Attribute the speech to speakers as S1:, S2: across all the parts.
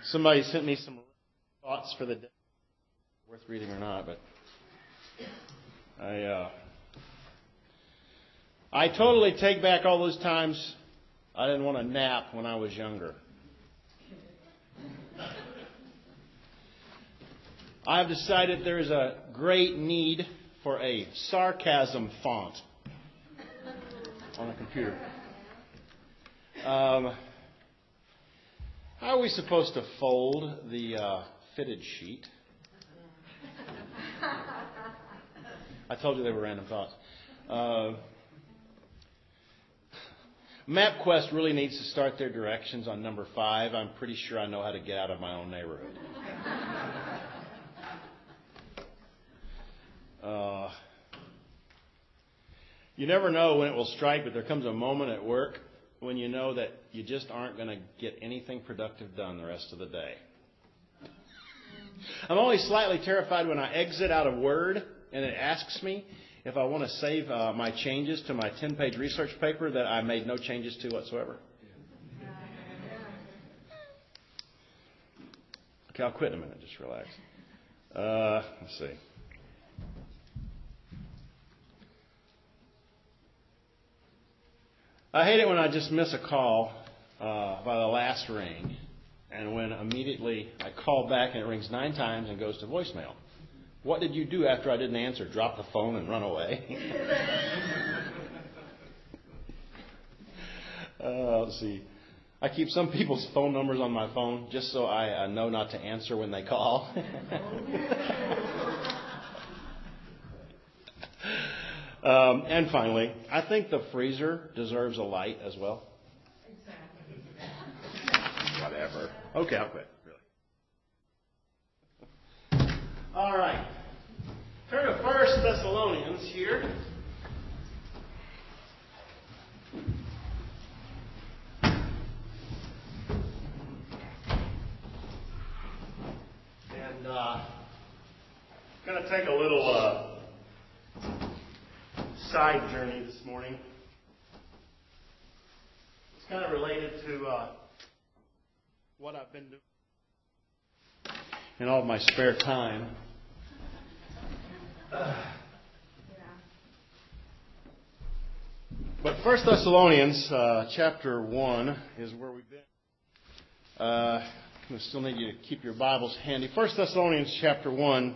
S1: Somebody sent me some thoughts for the day. Worth reading or not, but I totally take back all those times I didn't want to nap when I was younger. I've decided there is a great need for a sarcasm font on a computer. How are we supposed to fold the fitted sheet? I told you they were random thoughts. MapQuest really needs to start their directions on number 5. I'm pretty sure I know how to get out of my own neighborhood. You never know when it will strike, but there comes a moment at work when you know that you just aren't going to get anything productive done the rest of the day. I'm always slightly terrified when I exit out of Word and it asks me if I want to save my changes to my 10-page research paper that I made no changes to whatsoever. Okay, I'll quit in a minute. Just relax. Let's see. I hate it when I just miss a call by the last ring, and when immediately I call back and it rings 9 times and goes to voicemail. What did you do after I didn't answer? Drop the phone and run away? Let's see. I keep some people's phone numbers on my phone just so I know not to answer when they call. And finally, I think the freezer deserves a light as well. Exactly. Whatever. Okay, I'll quit. Really. All right. Turn to 1 Thessalonians here. And going to take a little side journey this morning. It's kind of related to what I've been doing in all of my spare time. But 1 Thessalonians chapter 1 is where we've been. I still need you to keep your Bibles handy. 1 Thessalonians chapter 1.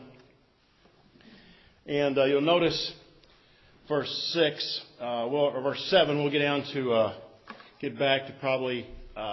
S1: And you'll notice verse 6, or verse 7, we'll get down to, get back to probably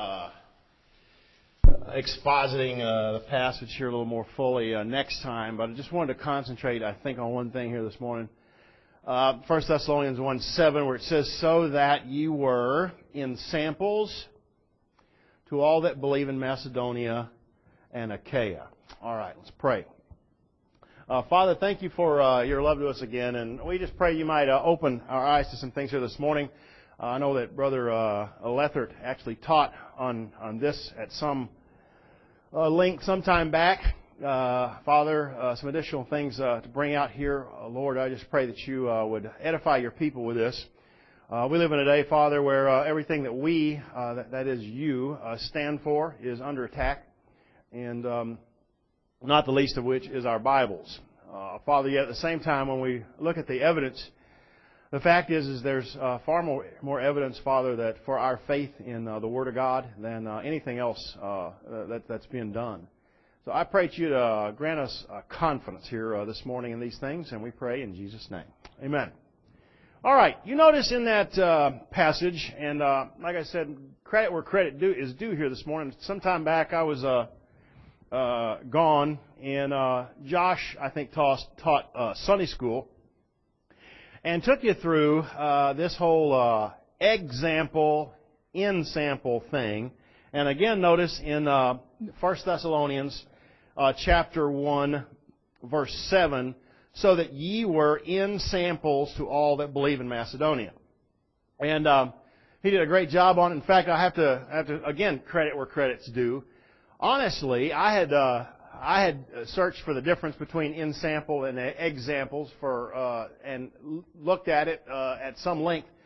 S1: expositing the passage here a little more fully next time. But I just wanted to concentrate, I think, on one thing here this morning. 1 Thessalonians 1:7, where it says, "So that you were in samples to all that believe in Macedonia and Achaia." All right, let's pray. Father, thank you for your love to us again, and we just pray you might open our eyes to some things here this morning. I know that Brother Lethert actually taught on this at some length some time back. Father, some additional things to bring out here. Lord, I just pray that you would edify your people with this. We live in a day, Father, where everything that we, that is you, stand for is under attack, and not the least of which is our Bibles. Father, yet at the same time, when we look at the evidence, the fact is there's far more evidence, Father, that for our faith in the Word of God than anything else that's being done. So I pray that you to grant us confidence here this morning in these things, and we pray in Jesus' name. Amen. All right, you notice in that passage, and like I said, credit where credit is due here this morning. Sometime back I was gone, and Josh, I think, taught Sunday school and took you through this whole example, in-sample thing. And again, notice in 1 Thessalonians chapter 1, verse 7, "So that ye were in samples to all that believe in Macedonia." And he did a great job on it. In fact, I have to again credit where credit's due. Honestly, I had searched for the difference between in-sample and examples and looked at it at some length.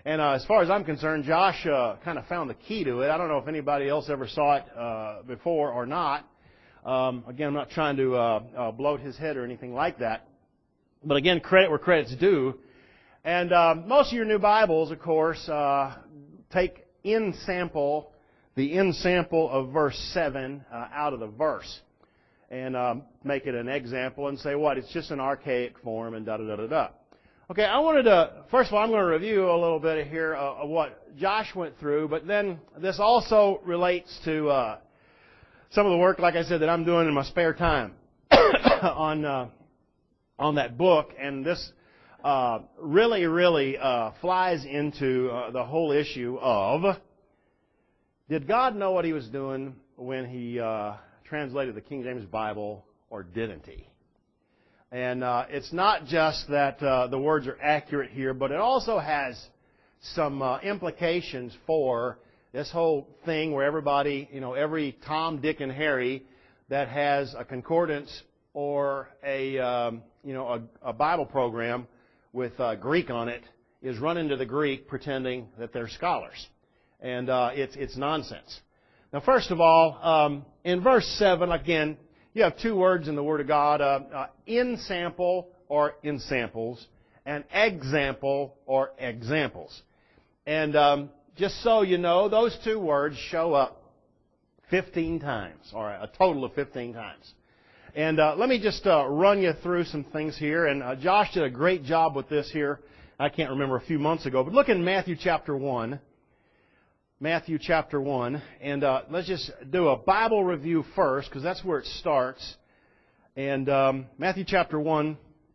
S1: And as far as I'm concerned, Josh kind of found the key to it. I don't know if anybody else ever saw it before or not. Again, I'm not trying to bloat his head or anything like that. But again, credit where credit's due. And most of your new Bibles, of course, take the in sample of verse 7 out of the verse and make it an example and say, what? It's just an archaic form and da-da-da-da-da. Okay, first of all, I'm going to review a little bit here of what Josh went through, but then this also relates to some of the work, like I said, that I'm doing in my spare time on that book, and this really flies into the whole issue of, did God know what He was doing when He translated the King James Bible, or didn't He? And it's not just that the words are accurate here, but it also has some implications for this whole thing where everybody, every Tom, Dick, and Harry that has a concordance or a Bible program with Greek on it is running to the Greek pretending that they're scholars. And it's nonsense. Now, first of all, in verse 7, again, you have two words in the Word of God, in sample or in samples, and example or examples. And just so you know, those two words show up 15 times, or a total of 15 times. And let me just run you through some things here. And Josh did a great job with this here. I can't remember, a few months ago. But look in Matthew chapter 1. Matthew chapter 1. And let's just do a Bible review first, because that's where it starts. And Matthew chapter 1.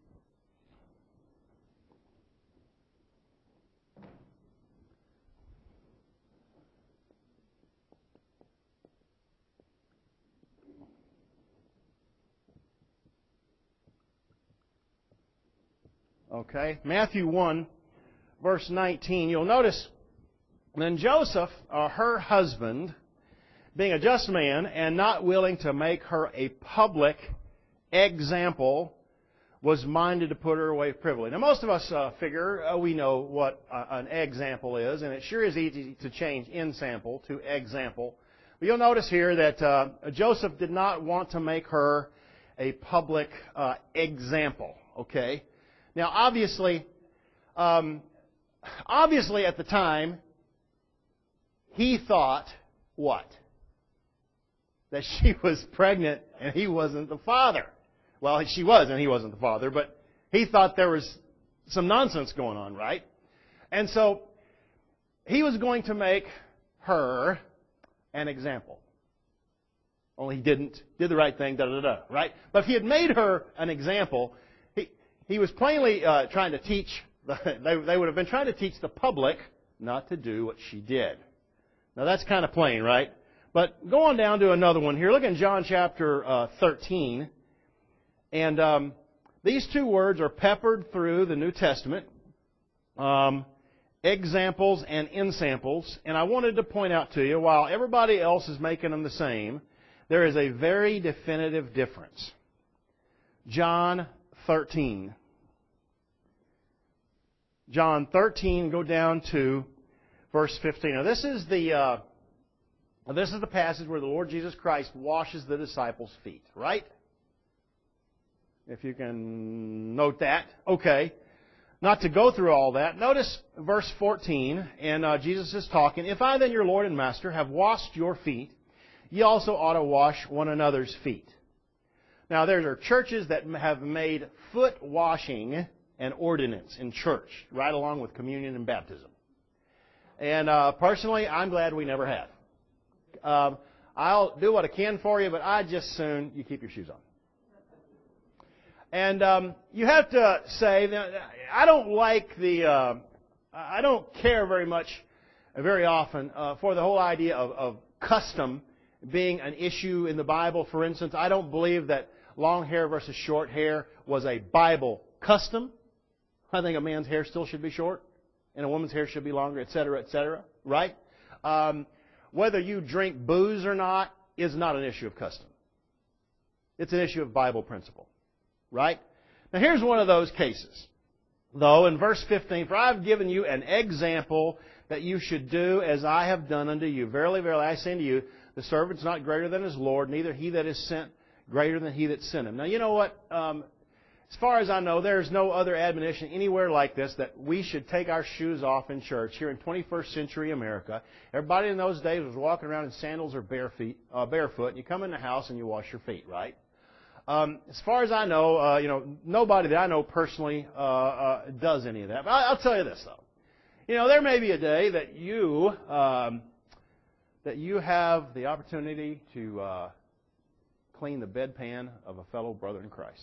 S1: Okay, Matthew 1, verse 19. You'll notice, then Joseph, her husband, being a just man and not willing to make her a public example, was minded to put her away privily. Now, most of us figure we know what an example is, and it sure is easy to change in sample to example. But you'll notice here that Joseph did not want to make her a public example. Okay. Now, obviously at the time, he thought what? That she was pregnant and he wasn't the father. Well, she was and he wasn't the father, but he thought there was some nonsense going on, right? And so he was going to make her an example. Only he didn't. Did the right thing, right? But if he had made her an example, he was plainly trying to teach, they would have been trying to teach the public not to do what she did. Now that's kind of plain, right? But go on down to another one here. Look in John chapter 13. And these two words are peppered through the New Testament. Examples and ensamples. And I wanted to point out to you, while everybody else is making them the same, there is a very definitive difference. John 13. John 13, go down to verse 15. Now this is the passage where the Lord Jesus Christ washes the disciples' feet, right? If you can note that. Okay. Not to go through all that. Notice verse 14, and Jesus is talking. If I then, your Lord and Master, have washed your feet, ye also ought to wash one another's feet. Now, there are churches that have made foot washing an ordinance in church, right along with communion and baptism. And personally, I'm glad we never have. I'll do what I can for you, but I just soon you keep your shoes on. And you have to say, I don't care very much, very often, for the whole idea of custom being an issue in the Bible. For instance, I don't believe that long hair versus short hair was a Bible custom. I think a man's hair still should be short, and a woman's hair should be longer, etc., right? Whether you drink booze or not is not an issue of custom. It's an issue of Bible principle. Right? Now here's one of those cases. though, in verse 15, for I have given you an example that you should do as I have done unto you. Verily, verily, I say unto you, the servant's not greater than his Lord, neither he that is sent greater than he that sent him. Now, you know what? As far as I know, there is no other admonition anywhere like this that we should take our shoes off in church here in 21st century America. Everybody in those days was walking around in sandals or barefoot, and you come in the house and you wash your feet, right? As far as I know, nobody that I know personally does any of that. But I'll tell you this, though. There may be a day that you have the opportunity to clean the bedpan of a fellow brother in Christ.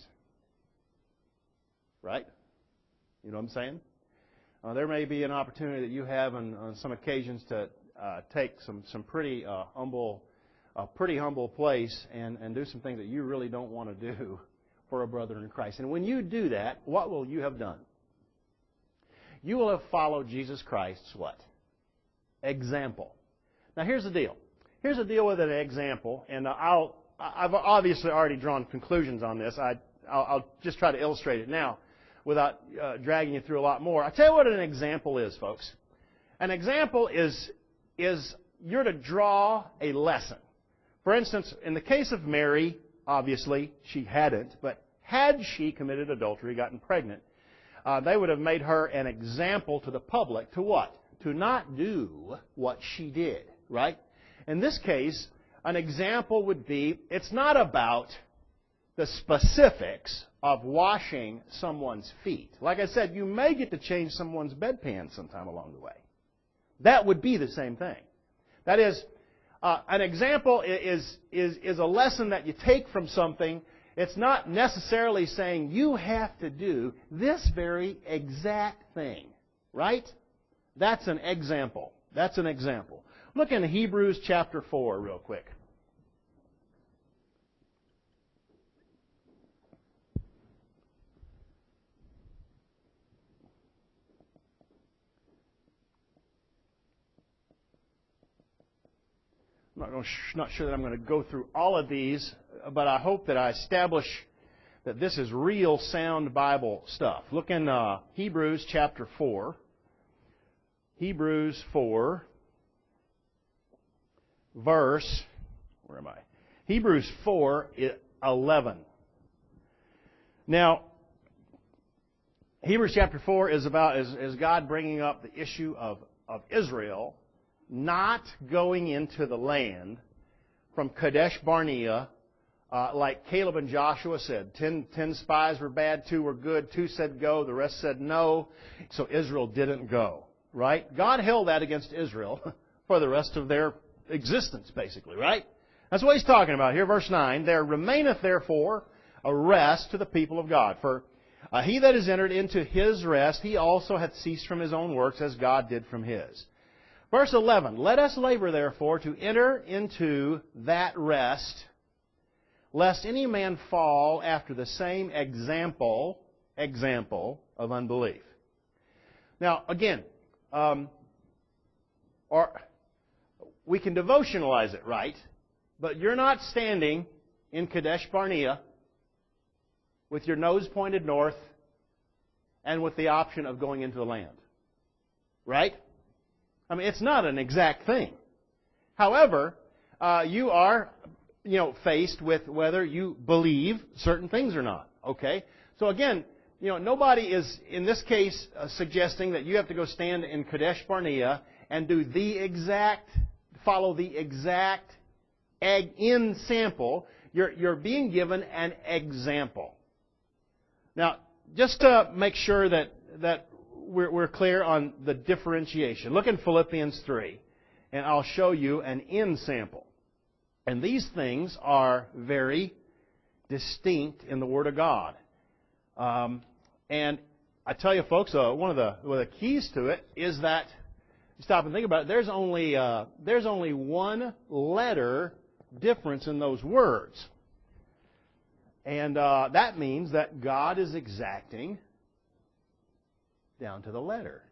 S1: Right? You know what I'm saying? There may be an opportunity that you have on some occasions to take some pretty humble place and do some things that you really don't want to do for a brother in Christ. And when you do that, what will you have done? You will have followed Jesus Christ's what? Example. Now here's the deal. Here's the deal with an example, and I've obviously already drawn conclusions on this. I'll just try to illustrate it now without dragging you through a lot more. I'll tell you what an example is, folks. An example is you're to draw a lesson. For instance, in the case of Mary, obviously, she hadn't, but had she committed adultery, gotten pregnant, they would have made her an example to the public to what? To not do what she did, right? In this case, an example would be, it's not about the specifics of washing someone's feet. Like I said, you may get to change someone's bedpan sometime along the way. That would be the same thing. That is, an example is a lesson that you take from something. It's not necessarily saying you have to do this very exact thing, right? That's an example. That's an example. Look in Hebrews chapter 4 real quick. I'm not sure that I'm going to go through all of these, but I hope that I establish that this is real sound Bible stuff. Look in Hebrews chapter 4. Hebrews 4, verse, where am I? Hebrews 4:11. Now, Hebrews chapter 4 is about is God bringing up the issue of Israel not going into the land from Kadesh Barnea, like Caleb and Joshua said. 10 spies were bad, 2 were good, 2 said go, the rest said no, so Israel didn't go, right? God held that against Israel for the rest of their existence, basically, right? That's what he's talking about here, verse 9. There remaineth therefore a rest to the people of God. For he that is entered into his rest, he also hath ceased from his own works, as God did from his. Verse 11, let us labor therefore to enter into that rest, lest any man fall after the same example of unbelief. Now, again, we can devotionalize it, right? But you're not standing in Kadesh Barnea with your nose pointed north and with the option of going into the land. Right? I mean, it's not an exact thing. However, you are, faced with whether you believe certain things or not. Okay? So again, nobody is, in this case, suggesting that you have to go stand in Kadesh Barnea and follow the exact in sample. You're being given an example. Now, just to make sure that we're clear on the differentiation, look in Philippians 3, and I'll show you an in sample. And these things are very distinct in the Word of God. And I tell you, folks, one of the keys to it is that, you stop and think about it, there's only one letter difference in those words. And that means that God is exacting down to the letter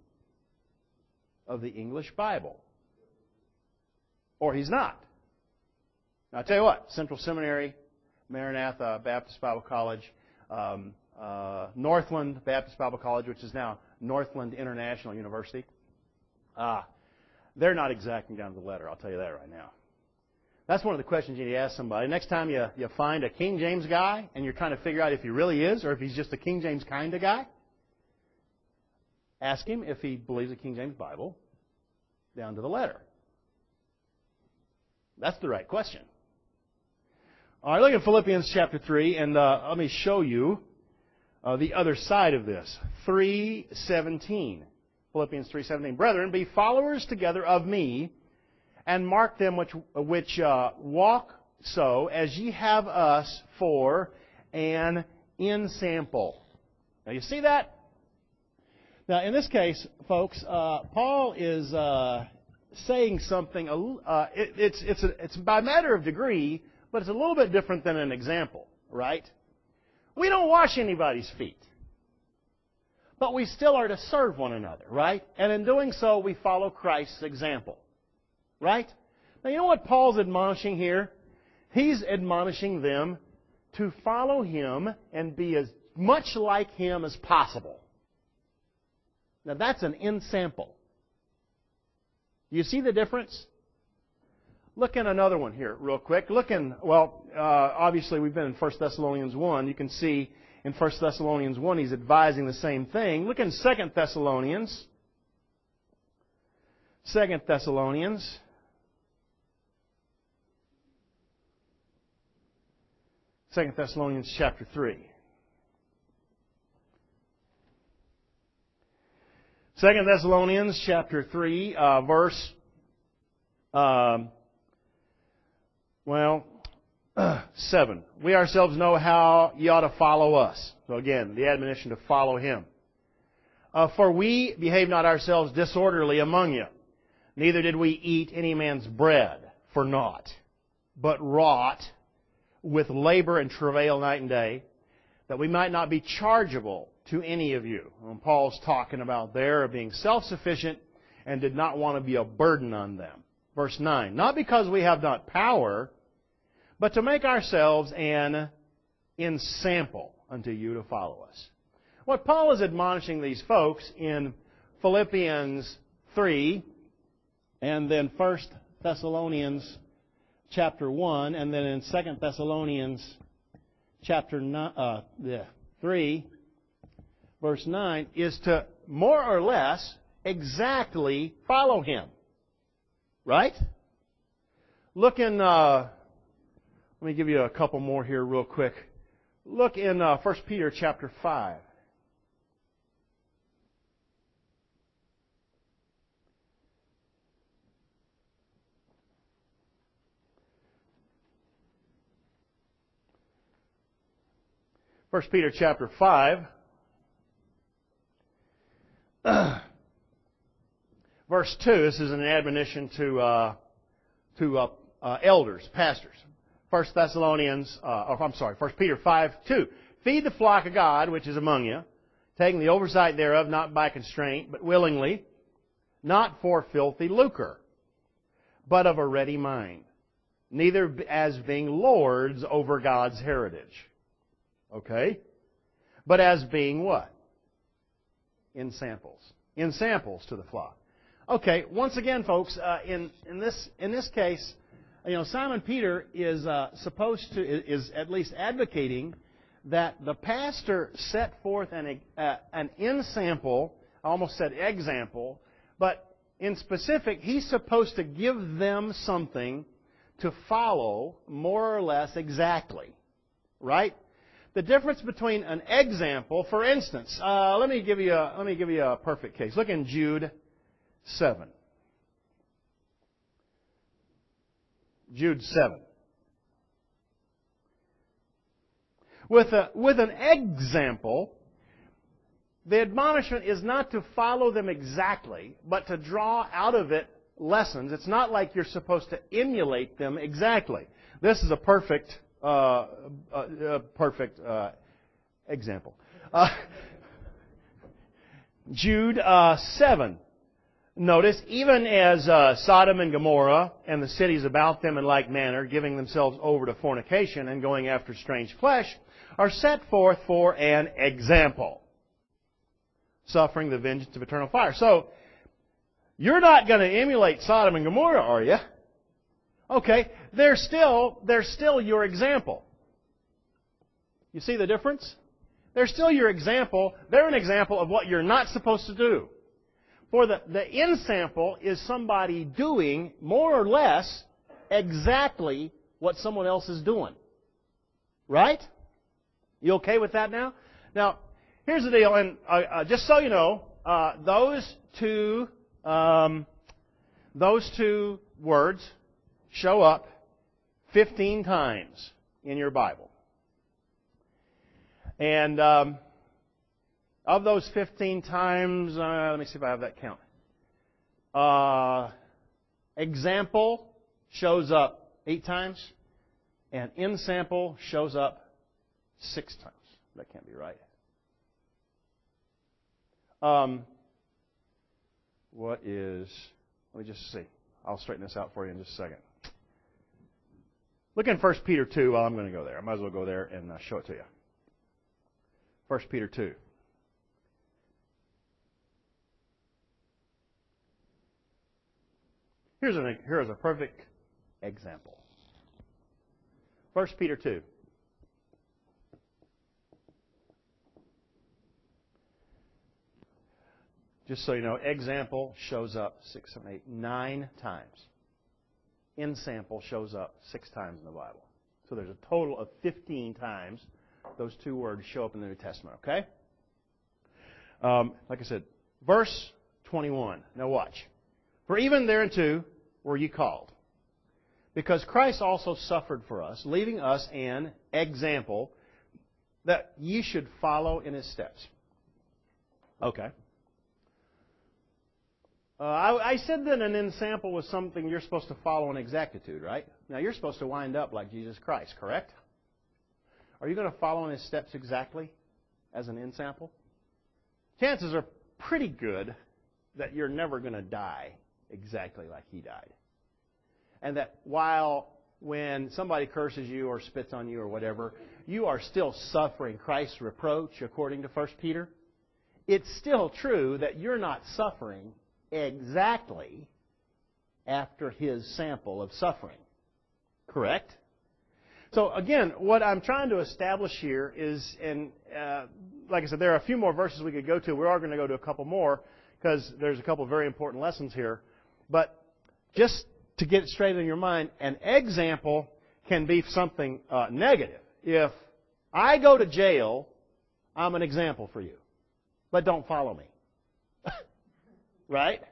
S1: of the English Bible. Or He's not. Now, I'll tell you what, Central Seminary, Maranatha Baptist Bible College, Northland Baptist Bible College, which is now Northland International University. They're not exacting down to the letter, I'll tell you that right now. That's one of the questions you need to ask somebody. Next time you find a King James guy and you're trying to figure out if he really is or if he's just a King James kind of guy, ask him if he believes the King James Bible down to the letter. That's the right question. All right, look at Philippians chapter 3, and let me show you the other side of this. 3:17. Philippians 3:17. Brethren, be followers together of me, and mark them which walk so, as ye have us for an ensample. Now, you see that? Now, in this case, folks, Paul is saying something. It's by matter of degree, but it's a little bit different than an example, right? We don't wash anybody's feet, but we still are to serve one another, right? And in doing so, we follow Christ's example, right? Now, you know what Paul's admonishing here? He's admonishing them to follow him and be as much like him as possible. Now, that's an ensample. You see the difference? Look in another one here real quick. Obviously we've been in 1 Thessalonians 1. You can see in 1 Thessalonians 1 he's advising the same thing. Look in 2 Thessalonians. 2 Thessalonians. Chapter 3. 2 Thessalonians chapter 3, verse 7. We ourselves know how ye ought to follow us. So again, the admonition to follow him. For we behave not ourselves disorderly among you, neither did we eat any man's bread for naught, but wrought with labor and travail night and day, that we might not be chargeable to any of you. And Paul's talking about there being self-sufficient and did not want to be a burden on them. Verse 9, not because we have not power, but to make ourselves an ensample unto you to follow us. What Paul is admonishing these folks in Philippians 3, and then 1 Thessalonians chapter 1, and then in 2 Thessalonians chapter 3, verse 9, is to more or less exactly follow him. Right? Look in, let me give you a couple more here real quick. Look in 1 Peter chapter 5. First Peter chapter 5, verse 2. This is an admonition to elders, pastors. 1 Peter 5:2. Feed the flock of God which is among you, taking the oversight thereof, not by constraint, but willingly, not for filthy lucre, but of a ready mind, neither as being lords over God's heritage. Okay? But as being what? Ensamples. Ensamples to the flock. Okay, once again, folks, in this case, Simon Peter is is at least advocating that the pastor set forth an ensample. I almost said example, but in specific, he's supposed to give them something to follow more or less exactly, right? The difference between an example, for instance, let me give you a perfect case. Look in Jude 7. Jude 7. With an example, the admonishment is not to follow them exactly, but to draw out of it lessons. It's not like you're supposed to emulate them exactly. This is a perfect example. Jude 7. Notice, even as Sodom and Gomorrah and the cities about them in like manner, giving themselves over to fornication and going after strange flesh, are set forth for an example, suffering the vengeance of eternal fire. So, you're not going to emulate Sodom and Gomorrah, are you? Okay, they're still your example. You see the difference? They're still your example. They're an example of what you're not supposed to do. For the in-sample is somebody doing, more or less, exactly what someone else is doing. Right? You okay with that now? Now, here's the deal, and just so you know, those two words show up 15 times in your Bible. And of those 15 times, let me see if I have that count. Example shows up 8 times, and in-sample shows up 6 times. That can't be right. Let me just see. I'll straighten this out for you in just a second. Look in 1 Peter 2 while I'm going to go there. I might as well go there and show it to you. 1 Peter 2. Here's a perfect example. 1 Peter 2. Just so you know, example shows up 6, 7, 8, 9 times. In-sample shows up 6 times in the Bible. So there's a total of 15 times those two words show up in the New Testament, okay? Like I said, verse 21. Now watch. For even thereunto were ye called, because Christ also suffered for us, leaving us an example that ye should follow in His steps. Okay. I said that an ensample was something you're supposed to follow in exactitude, right? Now, you're supposed to wind up like Jesus Christ, correct? Are you going to follow in His steps exactly as an ensample? Chances are pretty good that you're never going to die exactly like He died. And that when somebody curses you or spits on you or whatever, you are still suffering Christ's reproach according to 1 Peter. It's still true that you're not suffering exactly after His sample of suffering. Correct? So again, what I'm trying to establish here is, and like I said, there are a few more verses we could go to. We are going to go to a couple more because there's a couple of very important lessons here. But just to get it straight in your mind, an example can be something negative. If I go to jail, I'm an example for you. But don't follow me. Right?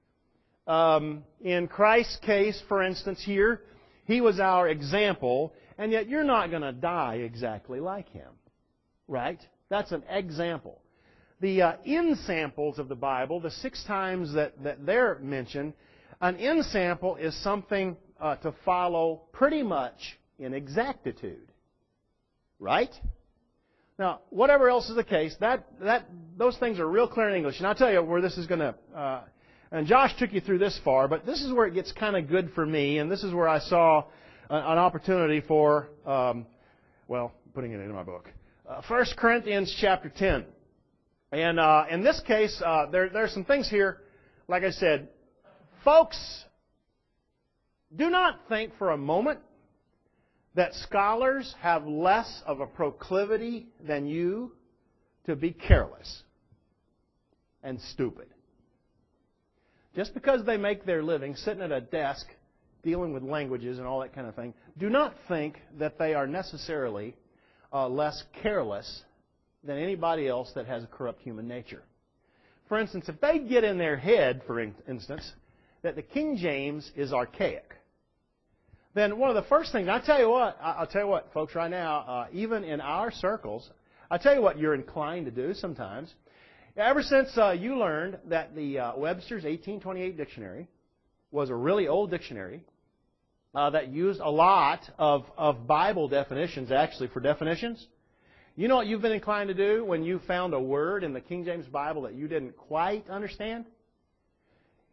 S1: In Christ's case, for instance, here, He was our example, and yet you're not going to die exactly like Him. Right? That's an example. The in-samples of the Bible, the 6 times that they're mentioned, an in-sample is something to follow pretty much in exactitude. Right? Now, whatever else is the case, those things are real clear in English. And I'll tell you where this is going to... and Josh took you through this far, but this is where it gets kind of good for me, and this is where I saw an opportunity for, putting it into my book. 1 Corinthians chapter 10. And in this case, there's some things here, like I said, folks, do not think for a moment that scholars have less of a proclivity than you to be careless and stupid. Just because they make their living sitting at a desk dealing with languages and all that kind of thing, do not think that they are necessarily less careless than anybody else that has a corrupt human nature. For instance, if they get in their head, for instance, that the King James is archaic, then one of the first things, I'll tell you what, folks, right now, even in our circles, I'll tell you what you're inclined to do sometimes. Ever since you learned that the Webster's 1828 dictionary was a really old dictionary that used a lot of Bible definitions, actually, for definitions, you know what you've been inclined to do when you found a word in the King James Bible that you didn't quite understand?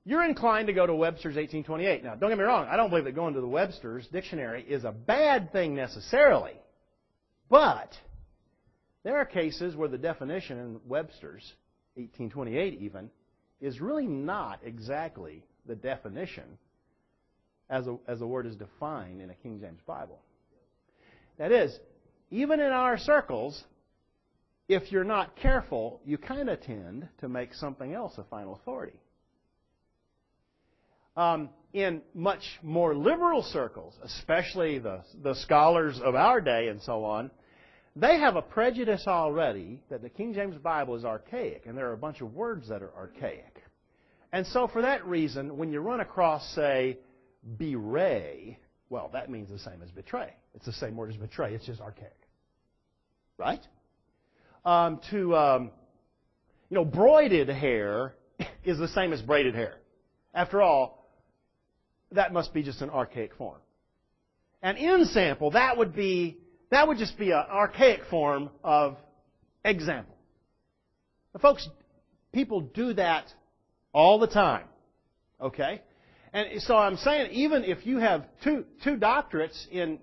S1: you're inclined to go to Webster's 1828. Now, don't get me wrong. I don't believe that going to the Webster's dictionary is a bad thing necessarily. But there are cases where the definition in Webster's 1828 even is really not exactly the definition as the word is defined in a King James Bible. That is, even in our circles, if you're not careful, you kind of tend to make something else a final authority. In much more liberal circles, especially the scholars of our day and so on, they have a prejudice already that the King James Bible is archaic, and there are a bunch of words that are archaic. And so for that reason, when you run across, say, bewray, well, that means the same as betray. It's the same word as betray. It's just archaic. Right? Broided hair is the same as braided hair. After all, that must be just an archaic form. And ensample, that would just be an archaic form of example. Now, folks, people do that all the time. Okay? And so I'm saying, even if you have two doctorates in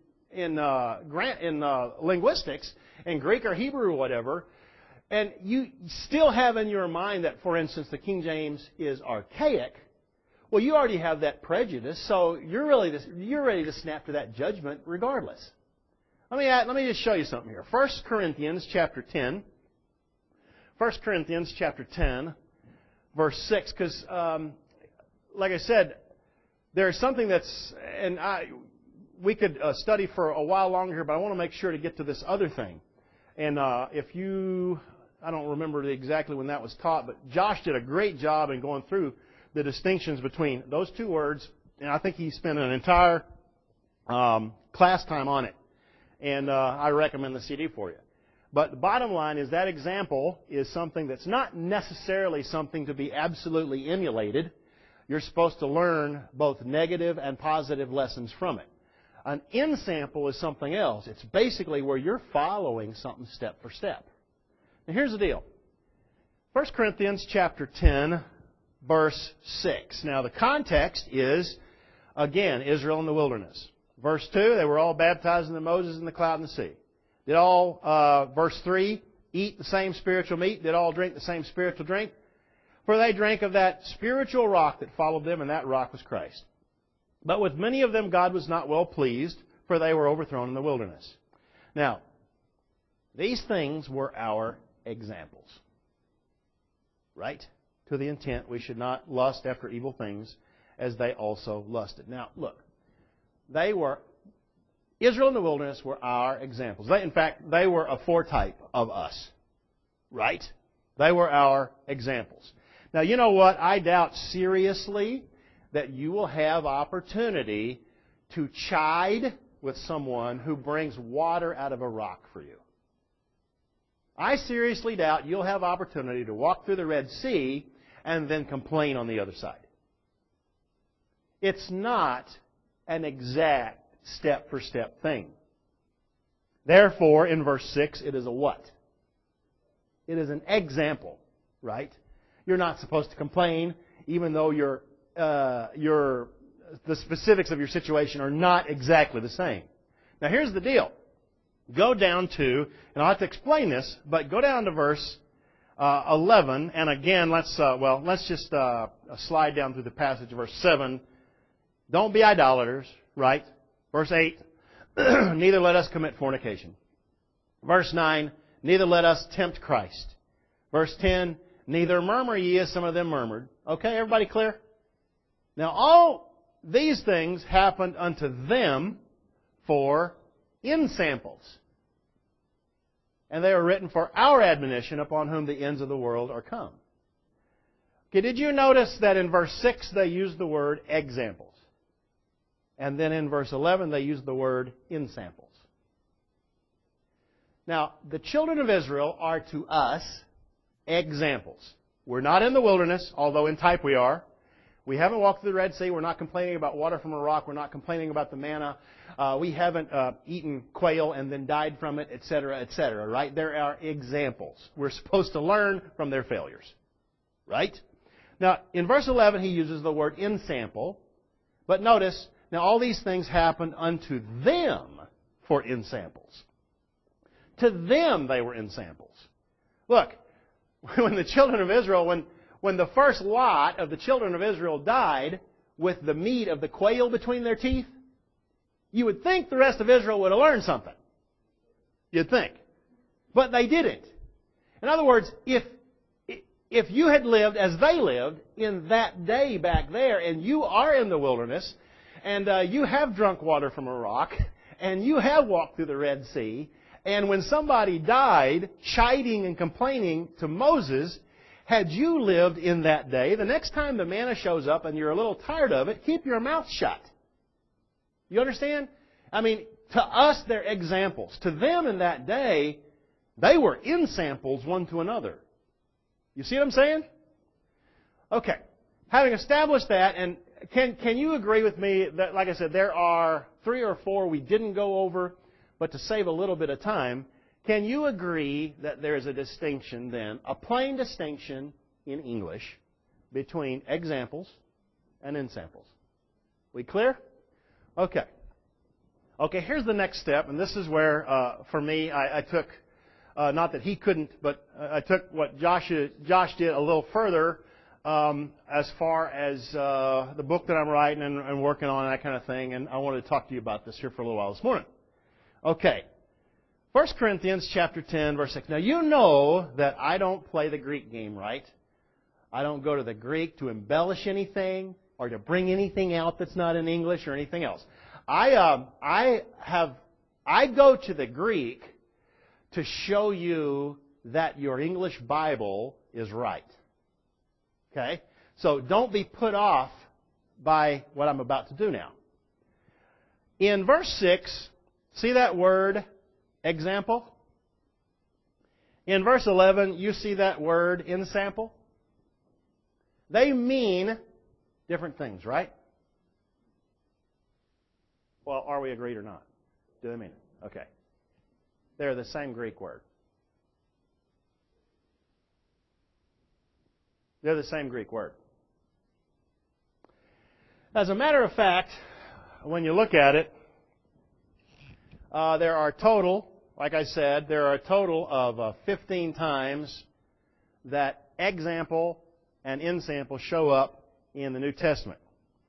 S1: linguistics, in Greek or Hebrew or whatever, and you still have in your mind that, for instance, the King James is archaic, well, you already have that prejudice, so you're ready to snap to that judgment regardless. Let me just show you something here. 1 Corinthians chapter 10. 1 Corinthians chapter 10, verse 6, because like I said, there's something that's, and we could study for a while longer here, but I want to make sure to get to this other thing. And I don't remember exactly when that was taught, but Josh did a great job in going through the distinctions between those two words, and I think he spent an entire class time on it. And I recommend the CD for you. But the bottom line is that example is something that's not necessarily something to be absolutely emulated. You're supposed to learn both negative and positive lessons from it. An ensample is something else. It's basically where you're following something step for step. Now here's the deal. 1 Corinthians chapter 10, verse 6. Now the context is, again, Israel in the wilderness. Verse 2, they were all baptized in the Moses in the cloud and the sea. Did all, verse 3, eat the same spiritual meat? Did all drink the same spiritual drink? For they drank of that spiritual rock that followed them, and that rock was Christ. But with many of them God was not well pleased, for they were overthrown in the wilderness. Now, these things were our examples. Right? To the intent we should not lust after evil things, as they also lusted. Now, look. Israel in the wilderness were our examples. In fact, they were a foretype of us. Right? They were our examples. Now, you know what? I doubt seriously that you will have opportunity to chide with someone who brings water out of a rock for you. I seriously doubt you'll have opportunity to walk through the Red Sea and then complain on the other side. It's not an exact step-for-step thing. Therefore, in verse 6, it is a what? It is an example, right? You're not supposed to complain, even though the specifics of your situation are not exactly the same. Now, here's the deal. Go down to, and I'll have to explain this, but go down to verse 11, and again, let's just slide down through the passage, verse 7. Don't be idolaters, right? Verse 8, neither let us commit fornication. Verse 9, neither let us tempt Christ. Verse 10, neither murmur ye as some of them murmured. Okay, everybody clear? Now, all these things happened unto them for ensamples. And they are written for our admonition, upon whom the ends of the world are come. Okay, did you notice that in verse 6 they used the word examples? And then in verse 11 they used the word ensamples. Now, the children of Israel are to us examples. We're not in the wilderness, although in type we are. We haven't walked through the Red Sea. We're not complaining about water from a rock. We're not complaining about the manna. We haven't eaten quail and then died from it, etc., right? There are examples. We're supposed to learn from their failures, right? Now, in verse 11, he uses the word ensample. But notice, now all these things happened unto them for ensamples. To them they were ensamples. Look, when the children of Israel, when the first lot of the children of Israel died with the meat of the quail between their teeth, you would think the rest of Israel would have learned something. You'd think. But they didn't. In other words, if you had lived as they lived in that day back there, and you are in the wilderness, and you have drunk water from a rock, and you have walked through the Red Sea, and when somebody died, chiding and complaining to Moses, had you lived in that day, the next time the manna shows up and you're a little tired of it, keep your mouth shut. You understand? I mean, to us, they're examples. To them in that day, they were ensamples one to another. You see what I'm saying? Okay. Having established that, and can you agree with me that, like I said, there are 3 or 4 we didn't go over, but to save a little bit of time, can you agree that there is a distinction then, a plain distinction in English, between examples and ensamples? We clear? Okay. Okay, here's the next step, and this is where, for me, I took, not that he couldn't, but I took what Josh did a little further, as far as the book that I'm writing and working on, that kind of thing, and I wanted to talk to you about this here for a little while this morning. Okay. 1 Corinthians chapter 10, verse 6. Now, you know that I don't play the Greek game, right? I don't go to the Greek to embellish anything or to bring anything out that's not in English or anything else. I go to the Greek to show you that your English Bible is right. Okay? So don't be put off by what I'm about to do now. In verse 6, see that word, example? In verse 11, you see that word, ensample? They mean different things, right? Well, are we agreed or not? Do they mean it? Okay. They're the same Greek word. They're the same Greek word. As a matter of fact, when you look at it, there are total, like I said, there are a total of 15 times that example and ensample show up in the New Testament.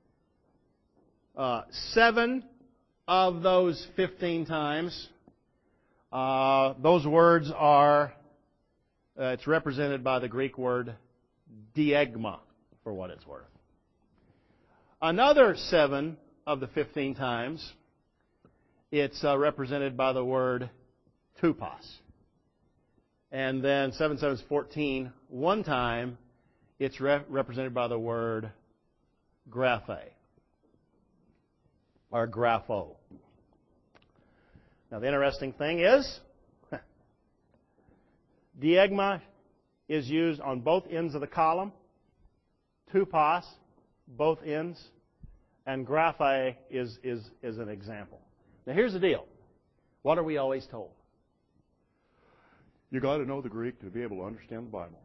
S1: 7 of those 15 times, those words are, it's represented by the Greek word diegma, for what it's worth. Another 7 of the 15 times, it's represented by the word tupos. And then 7 7 is 14. One time, it's represented by the word graphe, or grapho. Now, the interesting thing is, diegma is used on both ends of the column, tupos, both ends, and graphe is an example. Now, here's the deal. What are we always told? You got to know the Greek to be able to understand the Bible.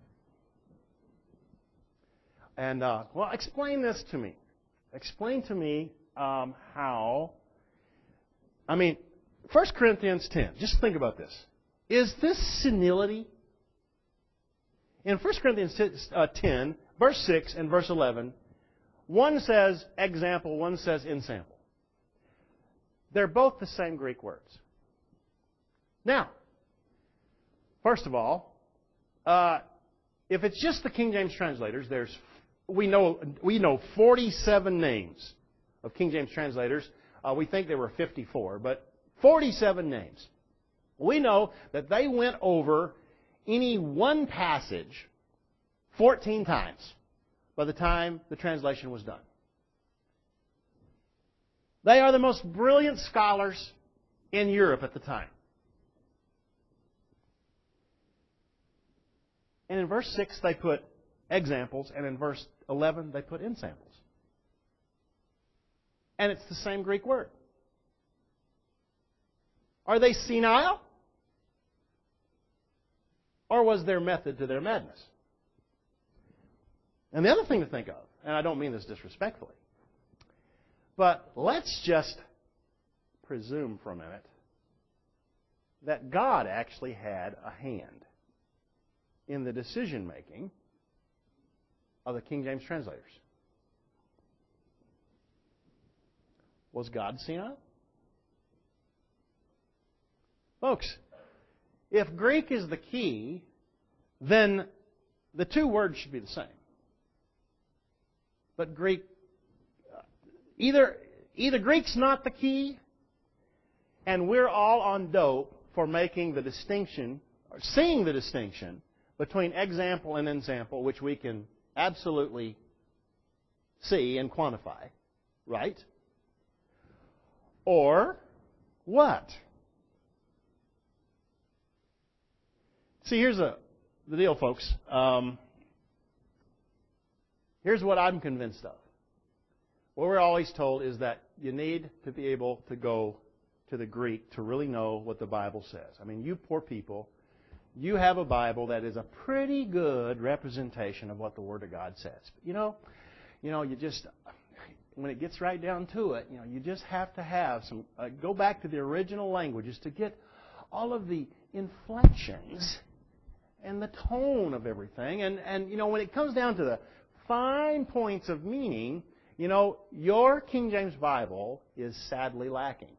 S1: And, well, explain this to me. Explain to me how. I mean, 1 Corinthians 10, just think about this. Is this senility? In 1 Corinthians 10, verse 6 and verse 11, one says example, one says ensample. They're both the same Greek words. Now, first of all, if it's just the King James translators, we know 47 names of King James translators. We think there were 54, but 47 names. We know that they went over any one passage 14 times by the time the translation was done. They are the most brilliant scholars in Europe at the time. And in verse 6 they put examples, and in verse 11 they put ensamples. And it's the same Greek word. Are they senile? Or was there method to their madness? And the other thing to think of, and I don't mean this disrespectfully, but let's just presume for a minute that God actually had a hand in the decision-making of the King James translators. Was God senile? Folks, if Greek is the key, then the two words should be the same. But Greek, either Greek's not the key, and we're all on dope for making the distinction, or seeing the distinction between example and ensample, which we can absolutely see and quantify, right? Or what? See, here's the deal, folks. Here's what I'm convinced of. What we're always told is that you need to be able to go to the Greek to really know what the Bible says. I mean, you poor people, you have a Bible that is a pretty good representation of what the Word of God says. But you just, when it gets right down to it, you just have to have some, go back to the original languages to get all of the inflections and the tone of everything. And when it comes down to the fine points of meaning, your King James Bible is sadly lacking.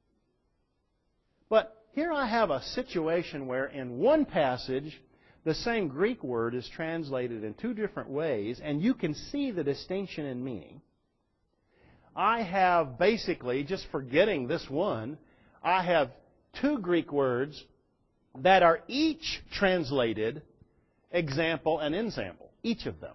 S1: But here I have a situation where in one passage, the same Greek word is translated in two different ways, and you can see the distinction in meaning. I have basically, just forgetting this one, I have two Greek words that are each translated example and ensample, each of them.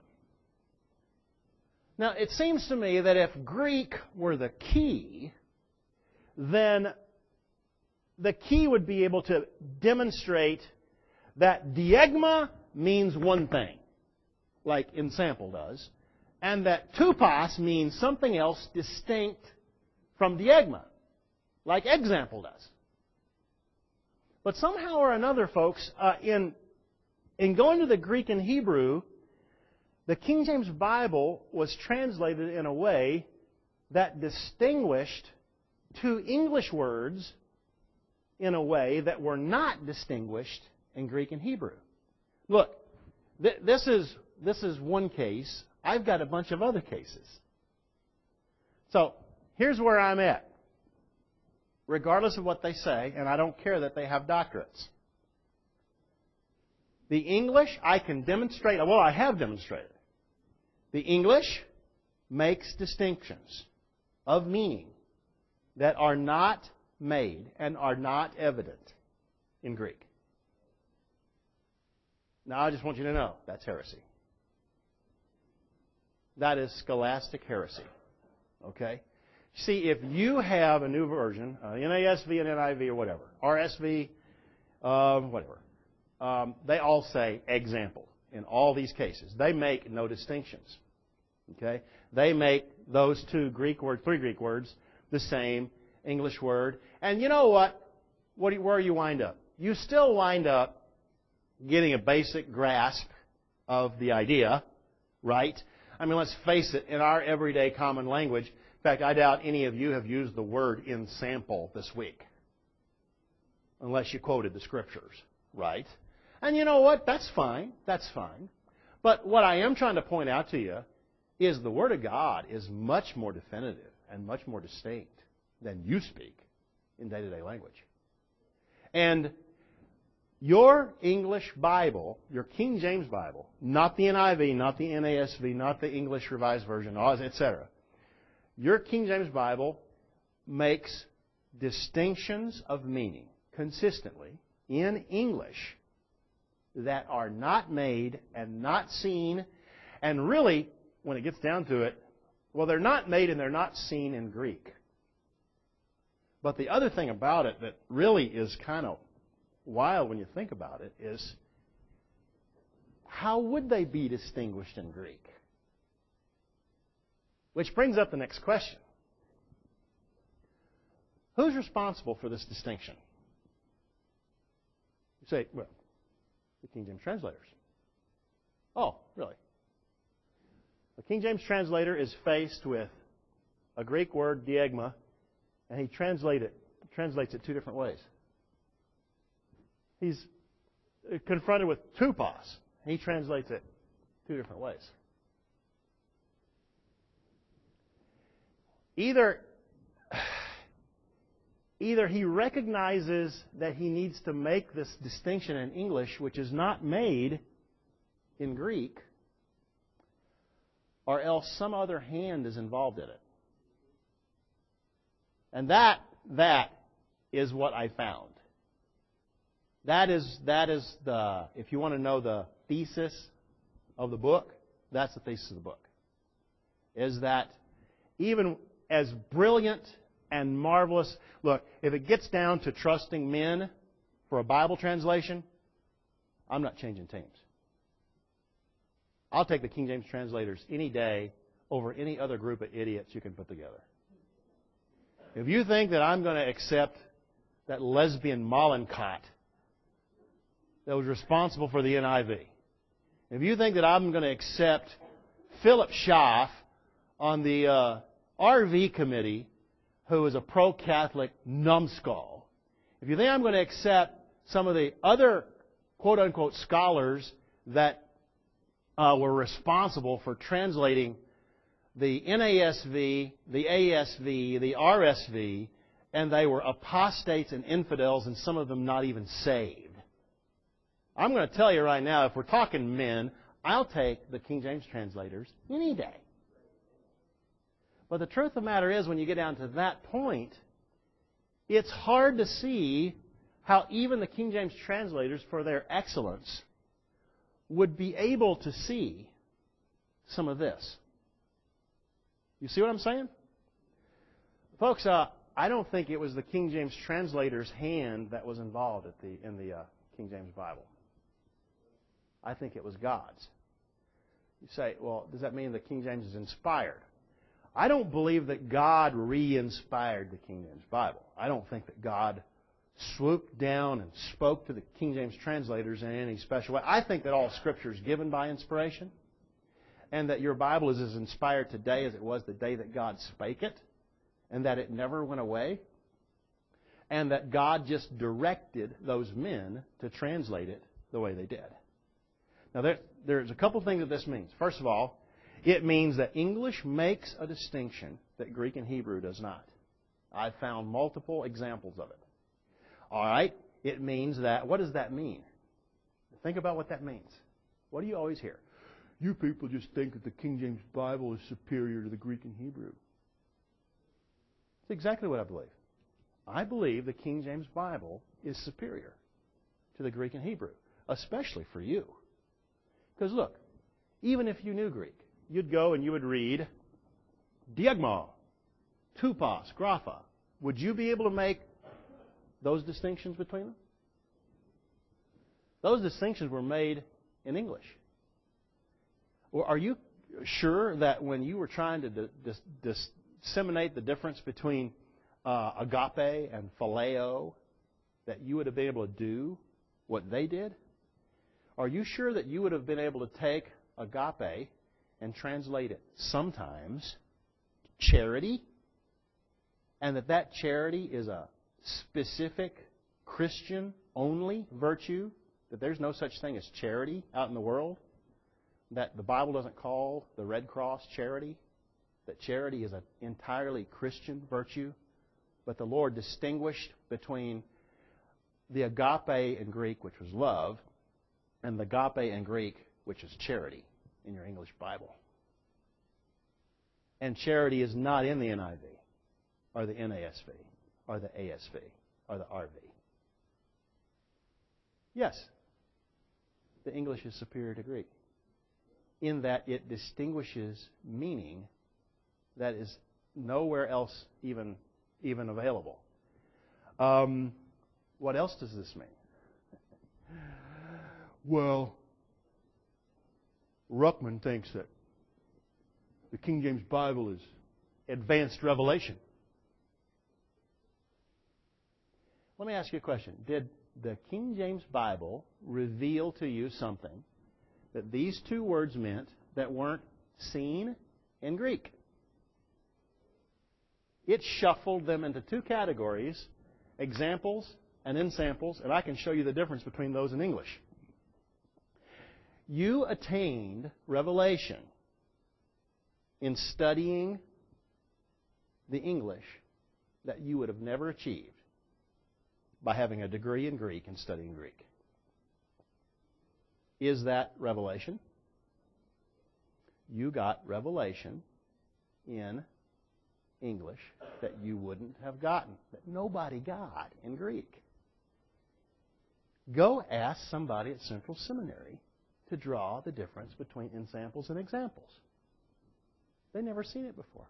S1: Now, it seems to me that if Greek were the key, then the key would be able to demonstrate that diegma means one thing, like ensample does, and that tupos means something else distinct from diegma, like example does. But somehow or another, folks, in going to the Greek and Hebrew, the King James Bible was translated in a way that distinguished two English words in a way that were not distinguished in Greek and Hebrew. Look, this is one case. I've got a bunch of other cases. So, here's where I'm at. Regardless of what they say, and I don't care that they have doctorates. The English, I can demonstrate, well, I have demonstrated. The English makes distinctions of meaning that are not made and are not evident in Greek. Now, I just want you to know, that's heresy. That is scholastic heresy. Okay? See, if you have a new version, NASV and NIV or whatever, RSV, whatever, they all say example in all these cases. They make no distinctions. Okay? They make those three Greek words, the same English word. And you know what? Where you wind up? You still wind up getting a basic grasp of the idea, right? I mean, let's face it, in our everyday common language, in fact, I doubt any of you have used the word ensample this week, unless you quoted the Scriptures, right? And you know what? That's fine. That's fine. But what I am trying to point out to you is the Word of God is much more definitive and much more distinct than you speak in day-to-day language. And your English Bible, your King James Bible, not the NIV, not the NASV, not the English Revised Version, etc., your King James Bible makes distinctions of meaning consistently in English that are not made and not seen, and really, when it gets down to it, well, they're not made and they're not seen in Greek. But the other thing about it that really is kind of wild when you think about it is, how would they be distinguished in Greek? Which brings up the next question. Who's responsible for this distinction? You say, well, the King James translators. Oh, really? The King James translator is faced with a Greek word, diegma, and he translates it two different ways. He's confronted with tupos. He translates it two different ways. Either he recognizes that he needs to make this distinction in English, which is not made in Greek, or else some other hand is involved in it. And that is what I found. That is the, if you want to know the thesis of the book, that's the thesis of the book. Is that even as brilliant and marvelous, look, if it gets down to trusting men for a Bible translation, I'm not changing teams. I'll take the King James translators any day over any other group of idiots you can put together. If you think that I'm going to accept that lesbian Mollenkott that was responsible for the NIV, if you think that I'm going to accept Philip Schaff on the RV committee, who is a pro-Catholic numbskull, if you think I'm going to accept some of the other quote-unquote scholars that were responsible for translating the NASV, the ASV, the RSV, and they were apostates and infidels, and some of them not even saved. I'm going to tell you right now, if we're talking men, I'll take the King James translators any day. But the truth of the matter is, when you get down to that point, it's hard to see how even the King James translators, for their excellence, would be able to see some of this. You see what I'm saying? Folks, I don't think it was the King James translator's hand that was involved in the King James Bible. I think it was God's. You say, well, does that mean the King James is inspired? I don't believe that God re-inspired the King James Bible. I don't think that God swooped down and spoke to the King James translators in any special way. I think that all Scripture is given by inspiration, and that your Bible is as inspired today as it was the day that God spake it, and that it never went away, and that God just directed those men to translate it the way they did. Now, there's a couple things that this means. First of all, it means that English makes a distinction that Greek and Hebrew does not. I've found multiple examples of it. All right? It means that, what does that mean? Think about what that means. What do you always hear? You people just think that the King James Bible is superior to the Greek and Hebrew. That's exactly what I believe. I believe the King James Bible is superior to the Greek and Hebrew, especially for you. Because look, even if you knew Greek, you'd go and you would read diegma, tupos, grapha. Would you be able to make those distinctions between them? Those distinctions were made in English. Or are you sure that when you were trying to disseminate the difference between agape and phileo, that you would have been able to do what they did? Are you sure that you would have been able to take agape and translate it sometimes charity, and that charity is a specific Christian-only virtue, that there's no such thing as charity out in the world, that the Bible doesn't call the Red Cross charity, that charity is an entirely Christian virtue, but the Lord distinguished between the agape in Greek, which was love, and the agape in Greek, which is charity in your English Bible. And charity is not in the NIV, or the NASV, or the ASV, or the RV. Yes, the English is superior to Greek, in that it distinguishes meaning that is nowhere else even available. What else does this mean? Well, Ruckman thinks that the King James Bible is advanced revelation. Let me ask you a question. Did the King James Bible reveal to you something that these two words meant that weren't seen in Greek. It shuffled them into two categories, examples and ensamples, and I can show you the difference between those in English. You attained revelation in studying the English that you would have never achieved by having a degree in Greek and studying Greek. Is that revelation? You got revelation in English that you wouldn't have gotten, that nobody got in Greek. Go ask somebody at Central Seminary to draw the difference between ensamples and examples. They've never seen it before.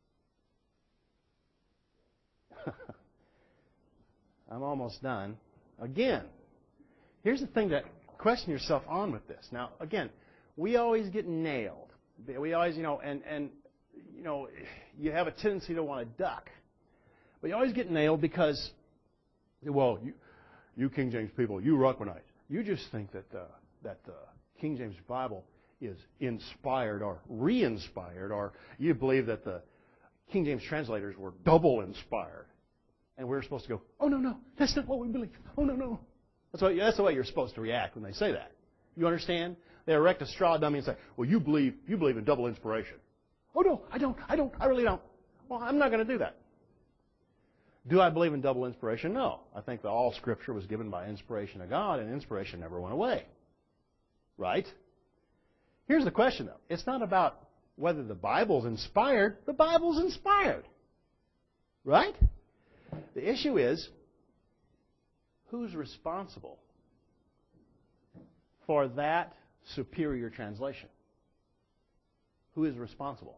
S1: I'm almost done. Again, here's the thing that question yourself on with this. Now, again, we always get nailed. We always, you have a tendency to want to duck. But you always get nailed because, well, you King James people, you Ruckmanites, you just think that the King James Bible is inspired or re-inspired, or you believe that the King James translators were double inspired. And we're supposed to go, oh, no, that's not what we believe. Oh, no. That's the way you're supposed to react when they say that. You understand? They erect a straw dummy and say, well, you believe in double inspiration. Oh, no, I really don't. Well, I'm not going to do that. Do I believe in double inspiration? No. I think that all Scripture was given by inspiration of God, and inspiration never went away. Right? Here's the question, though. It's not about whether the Bible's inspired. The Bible's inspired. Right? The issue is, who's responsible for that superior translation? Who is responsible?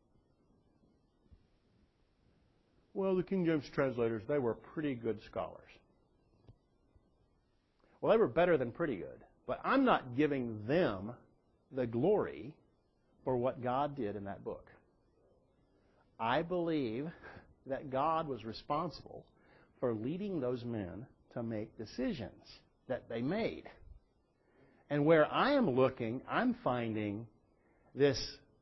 S1: Well, the King James translators, they were pretty good scholars. Well, they were better than pretty good. But I'm not giving them the glory for what God did in that book. I believe that God was responsible for leading those men to make decisions that they made. And where I am looking, I'm finding this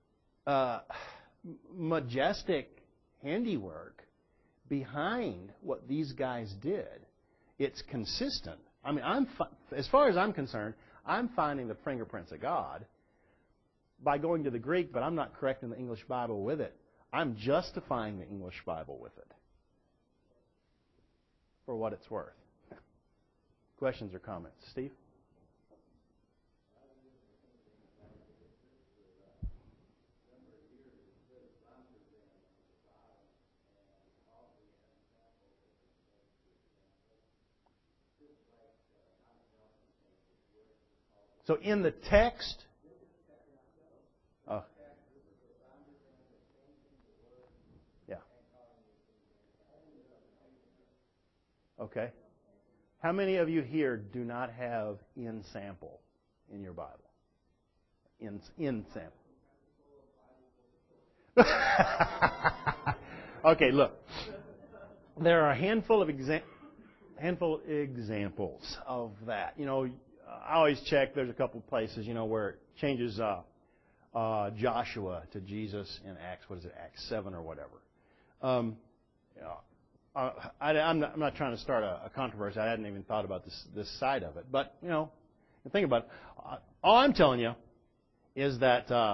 S1: majestic handiwork behind what these guys did. It's consistent. I mean, as far as I'm concerned, I'm finding the fingerprints of God by going to the Greek, but I'm not correcting the English Bible with it. I'm justifying the English Bible with it for what it's worth. Questions or comments? Steve? So in the text, yeah. Okay. How many of you here do not have in sample in your Bible? In sample. Okay, look. There are a handful of examples of that. I always check. There's a couple of places, where it changes Joshua to Jesus in Acts. What is it? Acts 7 or whatever. I'm not trying to start a controversy. I hadn't even thought about this side of it. But think about it. All I'm telling you is that